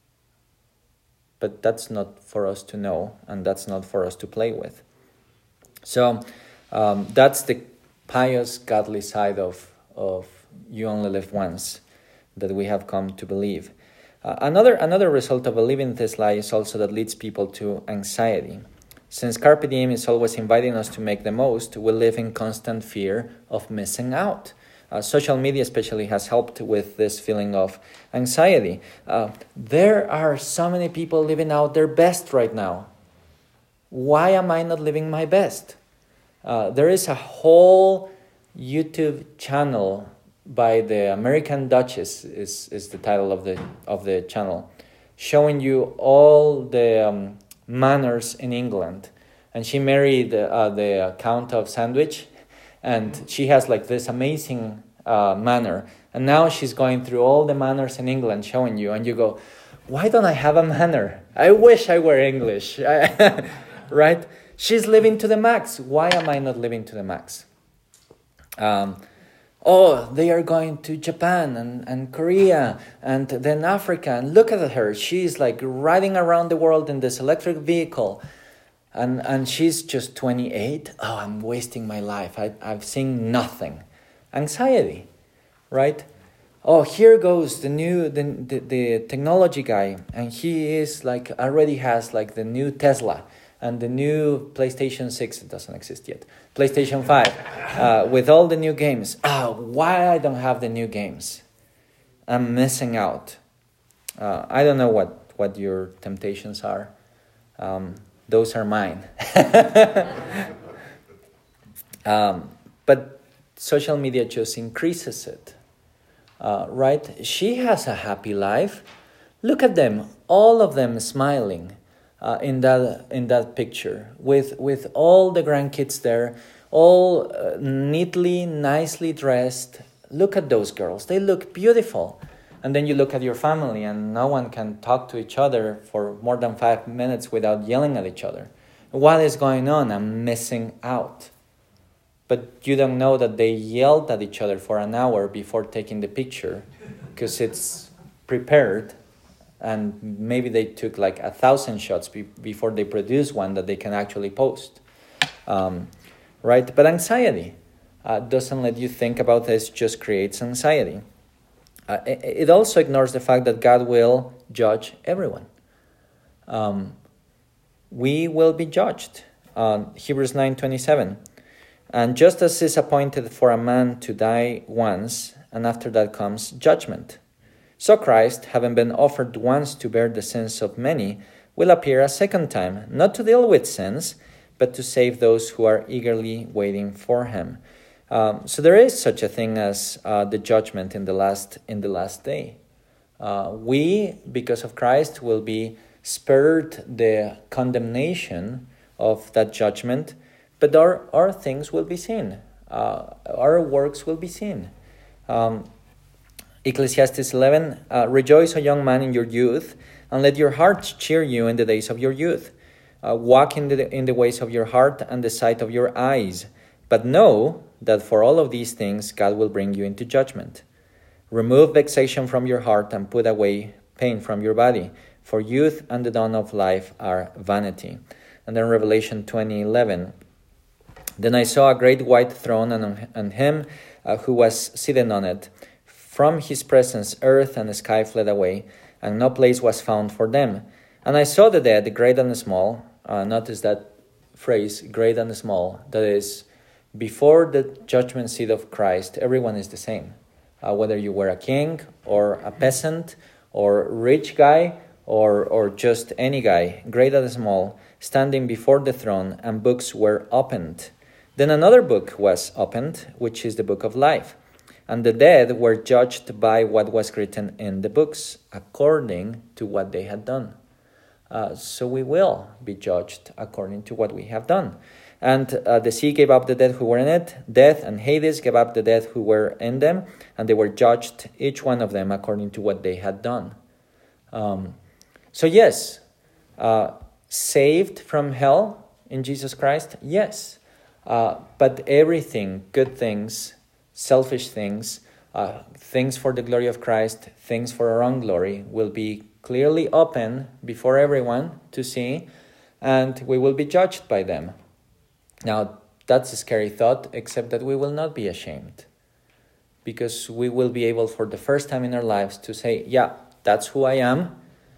But that's not for us to know, and that's not for us to play with. So um, that's the pious, godly side of of you only live once that we have come to believe. Uh, another another result of believing this lie is also that leads people to anxiety. Since Carpe Diem is always inviting us to make the most, we live in constant fear of missing out. Uh, social media especially has helped with this feeling of anxiety. Uh, there are so many people living out their best right now. Why am I not living my best? Uh, there is a whole YouTube channel by the American Duchess, is, is the title of the of the channel, showing you all the um, manners in England. And she married uh, the Count of Sandwich, and she has like this amazing uh, manner. And now she's going through all the manners in England, showing you, and you go, why don't I have a manner? I wish I were English, right? She's living to the max. Why am I not living to the max? Um, oh, they are going to Japan and, and Korea and then Africa. And look at her. She's like riding around the world in this electric vehicle. And and she's just twenty-eight. Oh, I'm wasting my life. I, I've seen nothing. Anxiety, right? Oh, here goes the new, the, the, the technology guy. And he is like, already has like the new Tesla. And the new PlayStation six, it doesn't exist yet. PlayStation five, uh, with all the new games. Ah, why I don't have the new games? I'm missing out. Uh, I don't know what, what your temptations are. Um, those are mine. um, but social media just increases it. Uh, right? She has a happy life. Look at them, all of them smiling. Uh, in that in that picture, with with all the grandkids there, all uh, neatly, nicely dressed. Look at those girls; they look beautiful. And then you look at your family, and no one can talk to each other for more than five minutes without yelling at each other. What is going on? I'm missing out. But you don't know that they yelled at each other for an hour before taking the picture, because it's prepared. And maybe they took like a thousand shots be- before they produce one that they can actually post. Um, right? But anxiety uh, doesn't let you think about this, just creates anxiety. Uh, it, it also ignores the fact that God will judge everyone. Um, we will be judged. Uh, Hebrews nine twenty-seven. And just as is appointed for a man to die once, and after that comes judgment. So Christ, having been offered once to bear the sins of many, will appear a second time, not to deal with sins, but to save those who are eagerly waiting for him. Um, so there is such a thing as uh, the judgment in the last in the last day. Uh, we, because of Christ, will be spared the condemnation of that judgment, but our, our things will be seen. Uh, our works will be seen. Um, Ecclesiastes eleven, uh, rejoice, O young man, in your youth, and let your heart cheer you in the days of your youth. Uh, walk in the, in the ways of your heart and the sight of your eyes. But know that for all of these things, God will bring you into judgment. Remove vexation from your heart and put away pain from your body. For youth and the dawn of life are vanity. And then Revelation twenty eleven. Then I saw a great white throne, and on, on him uh, who was seated on it. From his presence, earth and the sky fled away, and no place was found for them. And I saw the dead, great and small. Uh, notice that phrase, great and small. That is, before the judgment seat of Christ, everyone is the same. Uh, whether you were a king or a peasant or rich guy or or just any guy, great and small, standing before the throne, and books were opened. Then another book was opened, which is the book of life. And the dead were judged by what was written in the books, according to what they had done. Uh, so we will be judged according to what we have done. And uh, the sea gave up the dead who were in it. Death and Hades gave up the dead who were in them. And they were judged, each one of them, according to what they had done. Um, so yes, uh, saved from hell in Jesus Christ, yes. Uh, but everything, good things, selfish things, uh, things for the glory of Christ, things for our own glory, will be clearly open before everyone to see, and we will be judged by them. Now, that's a scary thought, except that we will not be ashamed, because we will be able for the first time in our lives to say, yeah, that's who I am,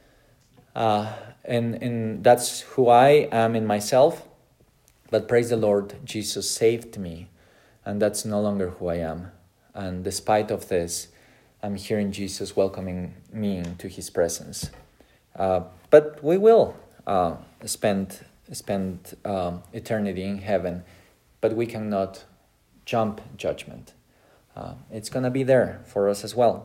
uh, and, and that's who I am in myself, but praise the Lord, Jesus saved me, and that's no longer who I am. And despite of this, I'm hearing Jesus welcoming me into his presence. Uh, but we will uh, spend spend um, eternity in heaven, but we cannot jump judgment. Uh, it's going to be there for us as well.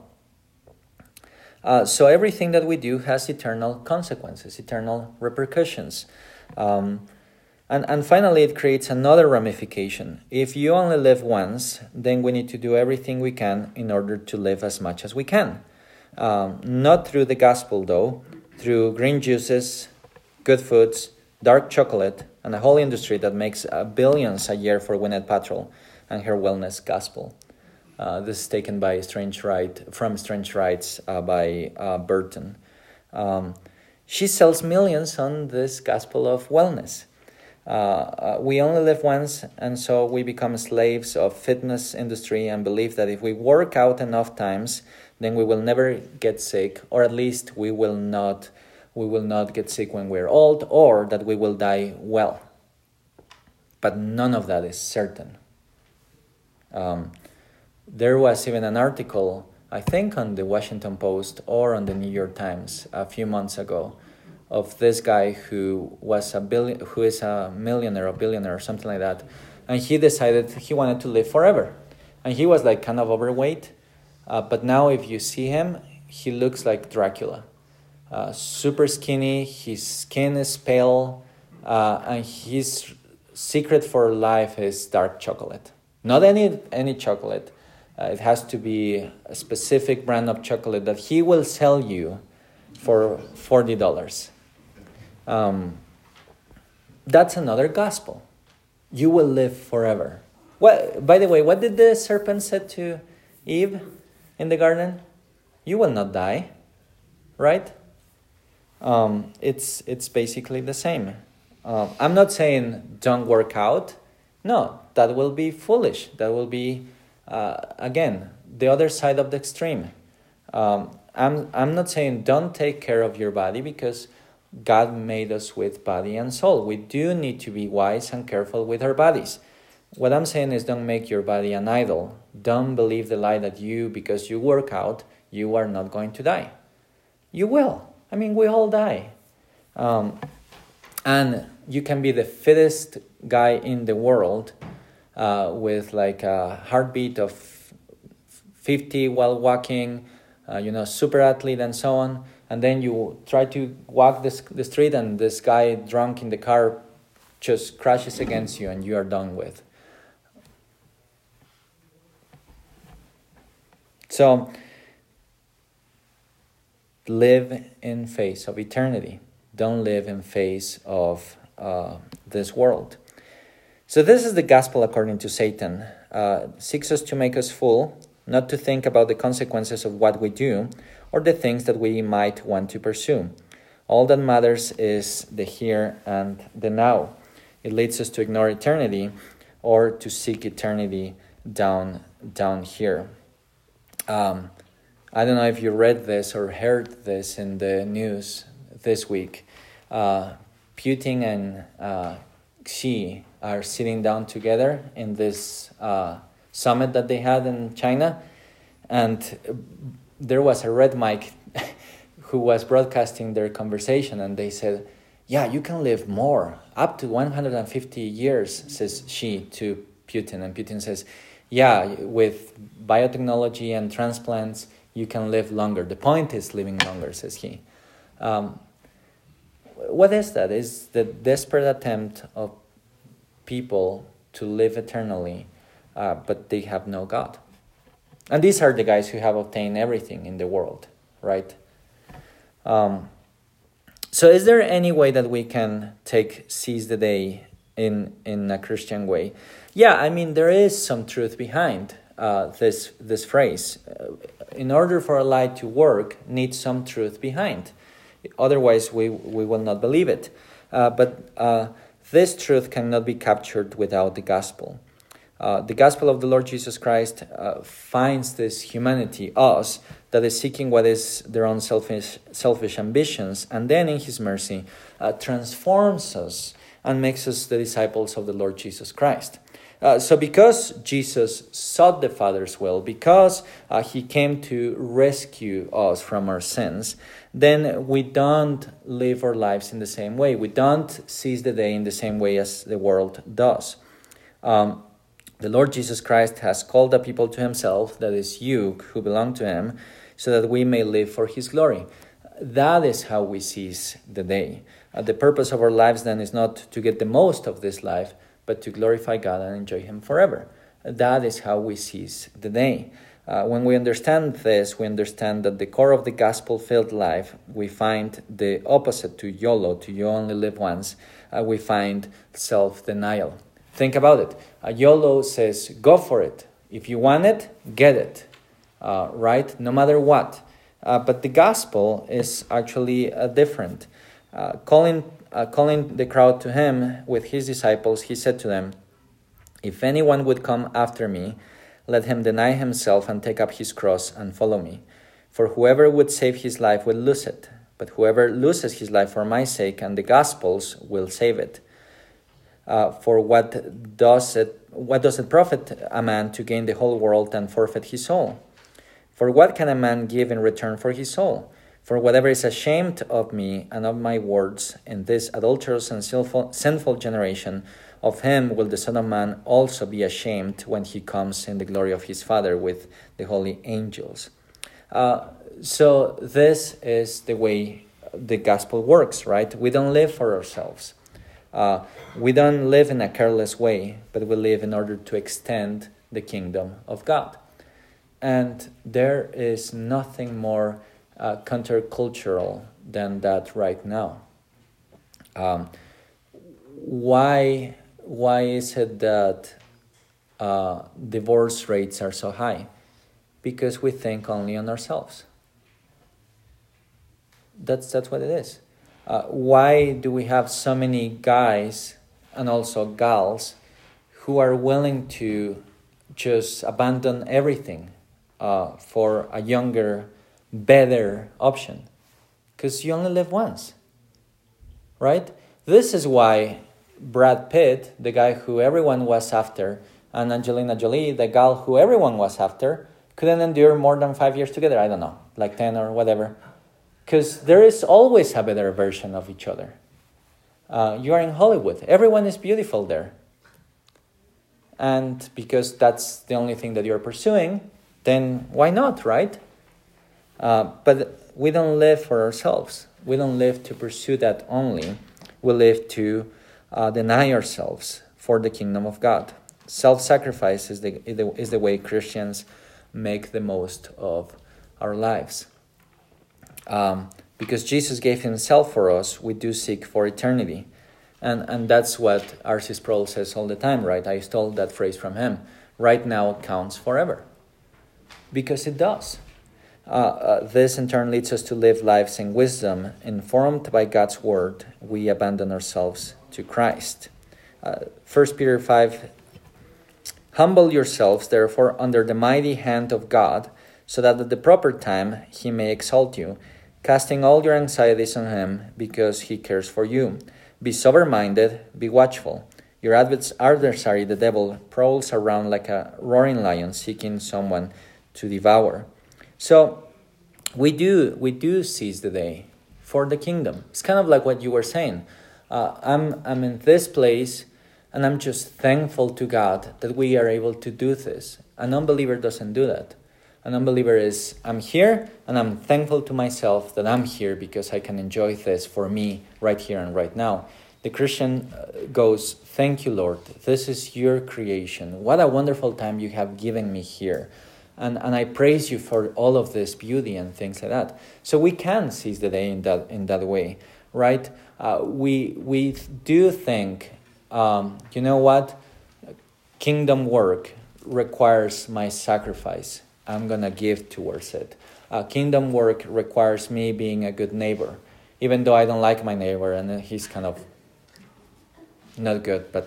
Uh, so everything that we do has eternal consequences, eternal repercussions. Um, and, and finally, it creates another ramification. If you only live once, then we need to do everything we can in order to live as much as we can. Um, not through the gospel, though, through green juices, good foods, dark chocolate, and a whole industry that makes uh, billions a year for Gwyneth Paltrow and her wellness gospel. Uh, this is taken by Strange Right from Strange Rights uh, by uh, Burton. Um, she sells millions on this gospel of wellness. Uh, uh, we only live once, and so we become slaves of fitness industry and believe that if we work out enough times, then we will never get sick, or at least we will not we will not get sick when we're old, or that we will die well. But none of that is certain. Um, there was even an article, I think on the Washington Post or on the New York Times a few months ago, of this guy who was a billion, who is a millionaire or billionaire or something like that, and he decided he wanted to live forever, and he was like kind of overweight, uh, but now if you see him, he looks like Dracula. Uh, super skinny, his skin is pale, uh, and his secret for life is dark chocolate. Not any any chocolate. Uh, it has to be a specific brand of chocolate that he will sell you for forty dollars. Um, that's another gospel. You will live forever. What, by the way, what did the serpent say to Eve in the garden? You will not die, right? Um, it's it's basically the same. Um, I'm not saying don't work out. No, that will be foolish. That will be, uh, again, the other side of the extreme. Um, I'm I'm not saying don't take care of your body, because God made us with body and soul. We do need to be wise and careful with our bodies. What I'm saying is don't make your body an idol. Don't believe the lie that you, because you work out, you are not going to die. You will. I mean, we all die. Um, and you can be the fittest guy in the world uh, with like a heartbeat of fifty while walking, uh, you know, super athlete and so on. And then you try to walk this, the street and this guy drunk in the car just crashes against you and you are done with. So, live in face of eternity. Don't live in face of uh, this world. So this is the gospel according to Satan. Uh, seeks us to make us fool, not to think about the consequences of what we do or the things that we might want to pursue. All that matters is the here and the now. It leads us to ignore eternity or to seek eternity down, down here. Um, I don't know if you read this or heard this in the news this week, uh, Putin and uh, Xi are sitting down together in this uh, summit that they had in China, and there was a red mic who was broadcasting their conversation, and they said, yeah, you can live more, up to one hundred fifty years, says Xi to Putin. And Putin says, yeah, with biotechnology and transplants, you can live longer. The point is living longer, says he. Um, what is that? Is the desperate attempt of people to live eternally, uh, but they have no God. And these are the guys who have obtained everything in the world, right? Um, so is there any way that we can take seize the day in, in a Christian way? Yeah, I mean, there is some truth behind uh, this this phrase. Uh, in order for a lie to work, needs some truth behind. Otherwise, we, we will not believe it. Uh, but uh, this truth cannot be captured without the gospel. Uh, the gospel of the Lord Jesus Christ uh, finds this humanity, us, that is seeking what is their own selfish selfish ambitions, and then in His mercy uh, transforms us and makes us the disciples of the Lord Jesus Christ. Uh, so because Jesus sought the Father's will, because uh, He came to rescue us from our sins, then we don't live our lives in the same way. We don't seize the day in the same way as the world does. Um, the Lord Jesus Christ has called a people to Himself, that is you, who belong to Him, so that we may live for His glory. That is how we seize the day. Uh, the purpose of our lives then is not to get the most of this life, but to glorify God and enjoy Him forever. That is how we seize the day. Uh, when we understand this, we understand that the core of the gospel-filled life, we find the opposite to YOLO, to you only live once. Uh, we find self-denial. Think about it. Uh, YOLO says, go for it. If you want it, get it. Uh, right? No matter what. Uh, but the gospel is actually uh, different. Uh, calling, uh, calling the crowd to Him with His disciples, He said to them, if anyone would come after me, let him deny himself and take up his cross and follow me. For whoever would save his life will lose it, but whoever loses his life for my sake and the gospel's will save it. Uh, for what does it what does it profit a man to gain the whole world and forfeit his soul? For what can a man give in return for his soul? For whatever is ashamed of me and of my words in this adulterous and sinful, sinful generation, of him will the Son of Man also be ashamed when He comes in the glory of His Father with the holy angels. Uh, so this is the way the gospel works, right? We don't live for ourselves. Uh, we don't live in a careless way, but we live in order to extend the kingdom of God. And there is nothing more uh, countercultural than that right now. Um, why... Why is it that uh, divorce rates are so high? Because we think only on ourselves. That's that's what it is. Uh, why do we have so many guys and also gals who are willing to just abandon everything uh, for a younger, better option? Because you only live once, right? This is why Brad Pitt, the guy who everyone was after, and Angelina Jolie, the gal who everyone was after, couldn't endure more than five years together. I don't know, like ten or whatever. Because there is always a better version of each other. Uh, you are in Hollywood. Everyone is beautiful there. And because that's the only thing that you're pursuing, then why not, right? Uh, but we don't live for ourselves. We don't live to pursue that only. We live to Uh, deny ourselves for the kingdom of God. Self-sacrifice is the, is the way Christians make the most of our lives. Um, because Jesus gave Himself for us, we do seek for eternity. And and that's what R C Sproul says all the time, right? I stole that phrase from him. Right now counts forever. Because it does. Uh, uh, this in turn leads us to live lives in wisdom. Informed by God's word, we abandon ourselves to Christ. Uh, First Peter five, humble yourselves, therefore, under the mighty hand of God, so that at the proper time He may exalt you, casting all your anxieties on him because he cares for you. Be sober-minded, be watchful. Your adversary, the devil, prowls around like a roaring lion seeking someone to devour. So we do we do seize the day for the kingdom. It's kind of like what you were saying. Uh, I'm I'm in this place, and I'm just thankful to God that we are able to do this. An unbeliever doesn't do that. An unbeliever is, I'm here, and I'm thankful to myself that I'm here because I can enjoy this for me right here and right now. The Christian goes, thank you, Lord. This is your creation. What a wonderful time you have given me here. And and I praise you for all of this beauty and things like that. So we can seize the day in that in that way, right? Uh, we we do think, um, you know what? Kingdom work requires my sacrifice. I'm going to give towards it. Uh, kingdom work requires me being a good neighbor, even though I don't like my neighbor and he's kind of not good, but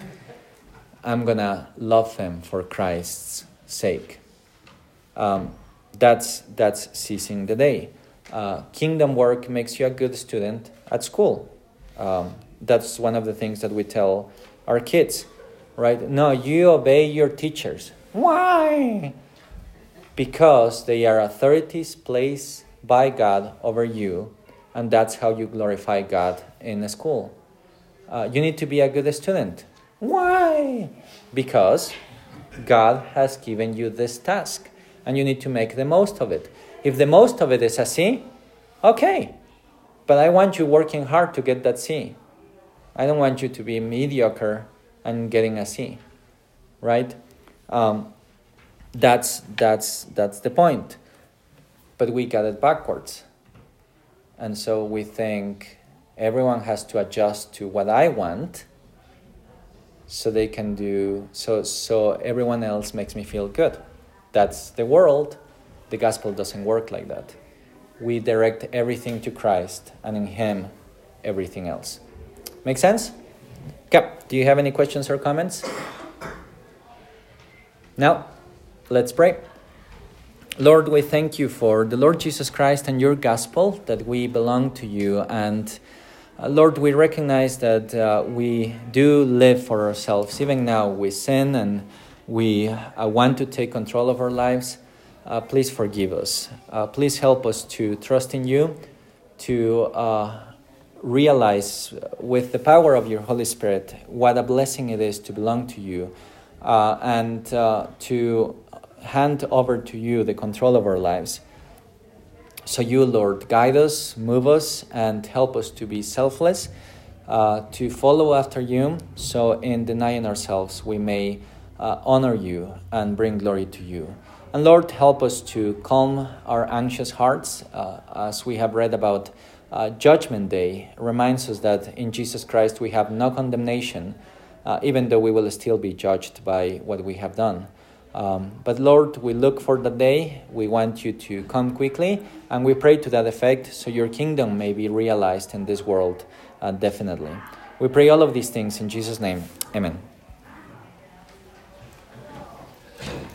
I'm going to love him for Christ's sake. Um, that's that's seizing the day. Uh, kingdom work makes you a good student at school. Um, that's one of the things that we tell our kids, right? No, you obey your teachers. Why? Because they are authorities placed by God over you, and that's how you glorify God in a school. Uh, you need to be a good student. Why? Because God has given you this task, and you need to make the most of it. If the most of it is a C, okay. But I want you working hard to get that C. I don't want you to be mediocre and getting a C, right? Um, that's that's that's the point. But we got it backwards. And so we think everyone has to adjust to what I want so they can do, so so everyone else makes me feel good. That's the world. The gospel doesn't work like that. We direct everything to Christ, and in him, everything else. Make sense? Okay. Do you have any questions or comments? No? Let's pray. Lord, we thank you for the Lord Jesus Christ and your gospel, that we belong to you. And uh, Lord, we recognize that uh, we do live for ourselves. Even now we sin and we uh, want to take control of our lives. Uh, please forgive us. Uh, please help us to trust in you, to uh, realize with the power of your Holy Spirit what a blessing it is to belong to you, uh, and uh, to hand over to you the control of our lives. So you, Lord, guide us, move us, and help us to be selfless, uh, to follow after you, so in denying ourselves we may uh, honor you and bring glory to you. And Lord, help us to calm our anxious hearts, uh, as we have read about uh, Judgment Day reminds us that in Jesus Christ we have no condemnation, uh, even though we will still be judged by what we have done. Um, but Lord, we look for the day. We want you to come quickly, and we pray to that effect so your kingdom may be realized in this world, uh, definitely. We pray all of these things in Jesus' name. Amen.